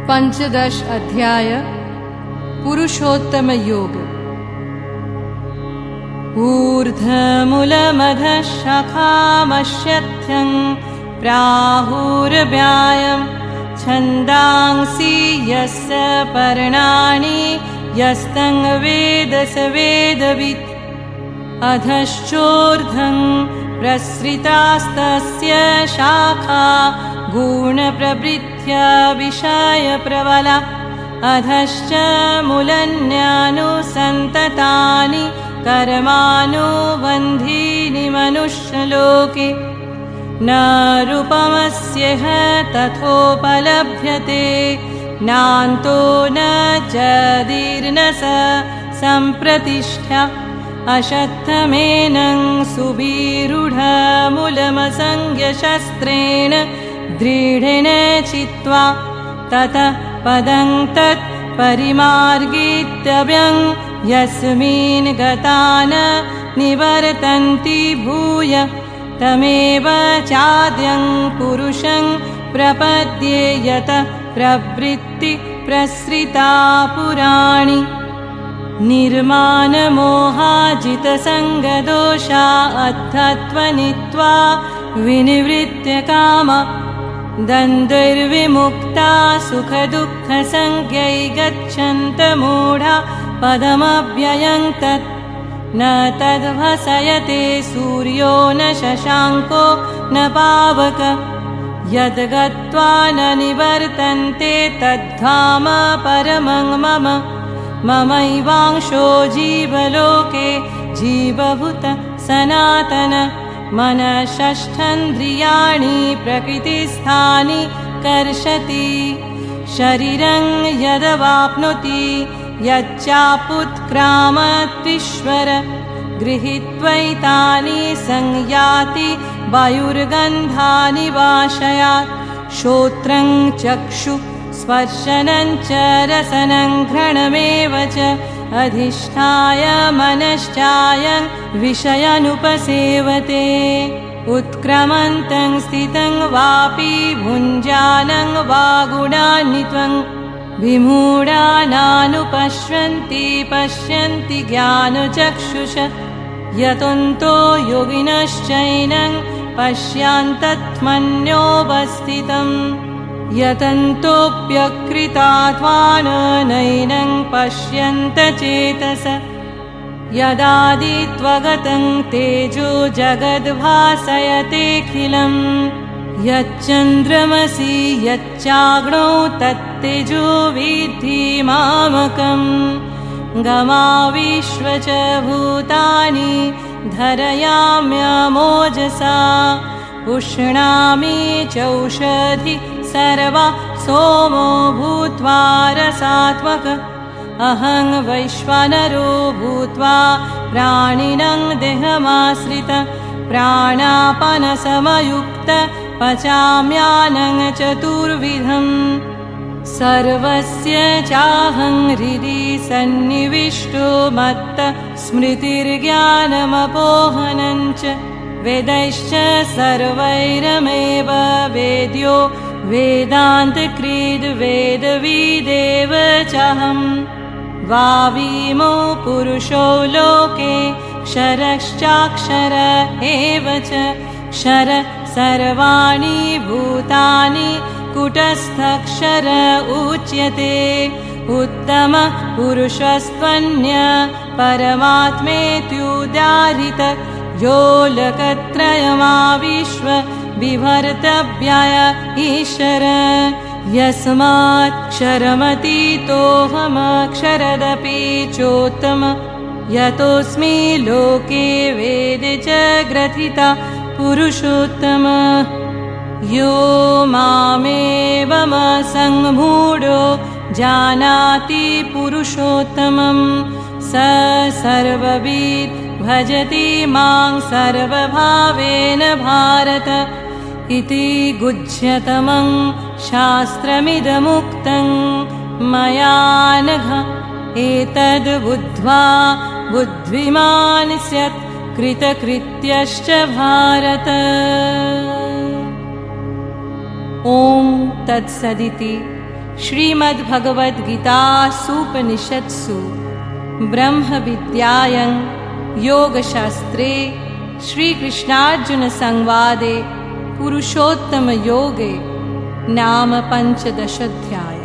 पंचदश अध्याय पुरुषोत्तम योग। ऊर्ध्वमूलमधः शाखामश्यथ्यं प्राहुर्व्यायं छन्दांसि यस्य पर्णानि यस्तं वेद स वेदवित्। अधश्चोर्ध्वं प्रसृतास्तस्य शाखा गुणप्रवृत्त्या विषयप्रबला। अधश्च मूलन्यानुसन्ततानि कर्मानुबन्धीनि मनुष्यलोके। न रूपमस्येह तथोपलभ्यते नान्तो न च दीर्न स सम्प्रतिष्ठा। अशत्थमेनं सुविरूढमूलमसंज्ञशस्त्रेण दृढेन चित्वा ततः पदं तत् परिमार्गितव्यं यस्मिन् गता न निवर्तन्ति भूय। तमेव चाद्यं पुरुषं प्रपद्ये यत प्रवृत्ति प्रसृता पुराणी। निर्मानमोहाजितसङ्गदोषा अध्यात्मनित्वा विनिवृत्य कामा। द्वन्द्वैर्विमुक्ता सुखदुःखसंज्ञै गच्छन्त मूढा पदमव्ययं तत्। न तद्भसयते सूर्यो न शशाङ्को न पावक। यद्गत्वा न निवर्तन्ते तद्धाम परमं मम। ममैवांशो जीवलोके जीवभूत सनातन। मनःषष्ठेन्द्रियाणि प्रकृतिस्थानि कर्षति। शरीरं यदवाप्नोति यच्चापुत्क्रामत्वीश्वर। गृहीत्वैतानि संयाति वायुर्गन्धानि वाशयात्। श्रोत्रं चक्षु स्पर्शनं च रसनं घ्राणमेव च अधिष्ठाय मनश्चायं विषयानुपसेवते। उत्क्रामन्तं स्थितं वापि भुञ्जानं वा गुणान्नि त्वं। विमूढानानुपश्यन्ति पश्यन्ति ज्ञानचक्षुष। यतन्तो योगिनश्चैनं पश्यन्तत्मन्योऽवस्थितम्। यतन्तोऽप्यकृतात्मानैनं पश्यन्त चेतस। यदादित्वगतं तेजो जगद्भासयतेऽखिलम्। यच्चन्द्रमसि यच्चाग्नौ तत्तेजो विद्धि मामकम्। गमाविश्व च भूतानि धरयाम्यमोजसा। पुष्णामि चौषधि सर्वा सोमो भूत्वा रसात्मक। अहं वैश्वानरो भूत्वा प्राणिनं देहमाश्रित। प्राणापानसमयुक्त पचाम्यानं चतुर्विधम्। सर्वस्य चाहं हृदि सन्निविष्टो मत्त स्मृतिर्ज्ञानमपोहनं च। वेदैश्च सर्वैरमेव वेद्यो वेदान्तकृद् वेदविदेव चाहं। वावीमो पुरुषो लोके क्षरश्चाक्षर एव च। क्षर सर्वाणि भूतानि कूटस्थक्षर उच्यते। उत्तम पुरुषस्त्वन्य परमात्मेत्युदाहृत। यो लोकत्रयमाविश्व बिभर्तव्याय ईश्वर। यस्मात् क्षरमतीतोऽहमक्षरदपि चोत्तम। यतोऽस्मि लोके वेदे च ग्रथिता पुरुषोत्तम। यो मामेवमसम्मूढो जानाति पुरुषोत्तमं। स सर्वविद् भजति मां सर्वभावेन भारत। इति गुह्यतमं शास्त्रमिदमुक्तं मया नघ। एतद् बुद्ध्वा बुद्धिमान् स्यात् कृतकृत्यश्च भारत। ॐ तत्सदिति श्रीमद्भगवद्गीतासूपनिषत्सु ब्रह्मविद्यायां योगशास्त्रे श्रीकृष्णार्जुनसंवादे पुरुषोत्तमयोगे नाम 15 अध्यायः।